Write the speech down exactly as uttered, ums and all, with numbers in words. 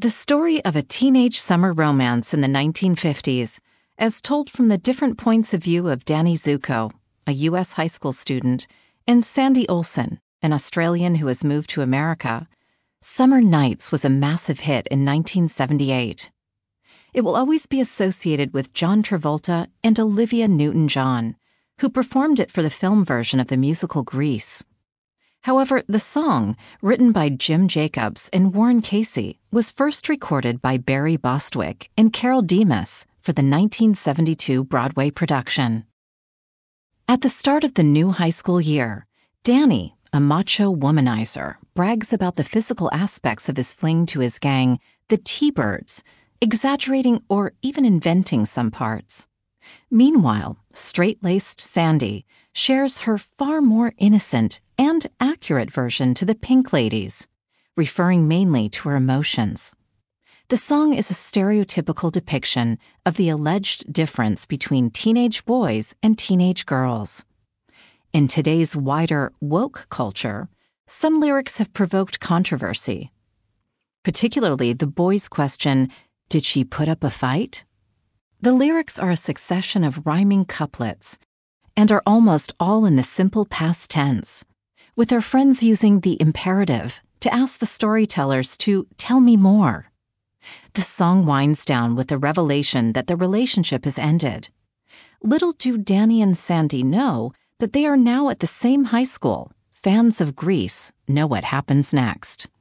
The story of a teenage summer romance in the nineteen fifties, as told from the different points of view of Danny Zuko, a U S high school student, and Sandy Olsen, an Australian who has moved to America, Summer Nights was a massive hit in nineteen seventy-eight. It will always be associated with John Travolta and Olivia Newton-John, who performed it for the film version of the musical Grease. However, the song, written by Jim Jacobs and Warren Casey, was first recorded by Barry Bostwick and Carol Demas for the nineteen seventy-two Broadway production. At the start of the new high school year, Danny, a macho womanizer, brags about the physical aspects of his fling to his gang, the T-Birds, exaggerating or even inventing some parts. Meanwhile, straight-laced Sandy shares her far more innocent and accurate version to the Pink Ladies, referring mainly to her emotions. The song is a stereotypical depiction of the alleged difference between teenage boys and teenage girls. In today's wider woke culture, some lyrics have provoked controversy. Particularly the boys' question, "Did she put up a fight?" The lyrics are a succession of rhyming couplets and are almost all in the simple past tense, with their friends using the imperative to ask the storytellers to tell me more. The song winds down with the revelation that the relationship has ended. Little do Danny and Sandy know that they are now at the same high school. Fans of Grease know what happens next.